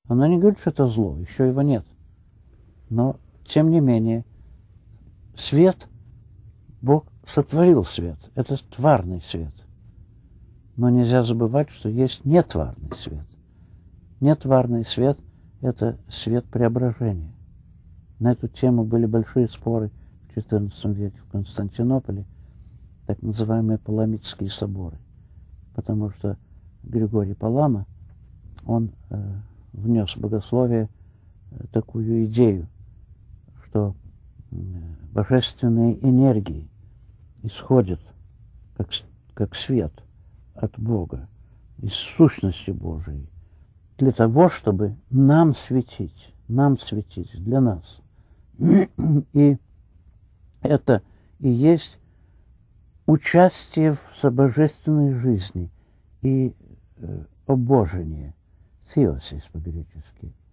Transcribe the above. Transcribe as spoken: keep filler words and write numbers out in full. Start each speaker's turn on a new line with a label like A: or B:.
A: Она не говорит, что это зло, еще его нет. Но, тем не менее, свет, Бог сотворил свет. Это тварный свет. Но нельзя забывать, что есть нетварный свет. Нетварный свет – это свет преображения. На эту тему были большие споры в четырнадцатом веке в Константинополе, так называемые Паламидские соборы. Потому что Григорий Палама, он э, внес в богословие э, такую идею, что э, божественные энергии исходят как, как свет от Бога, из сущности Божией, для того, чтобы нам светить, нам светить, для нас. И это и есть участие в божественной жизни и э, обожение, theosis по-гречески.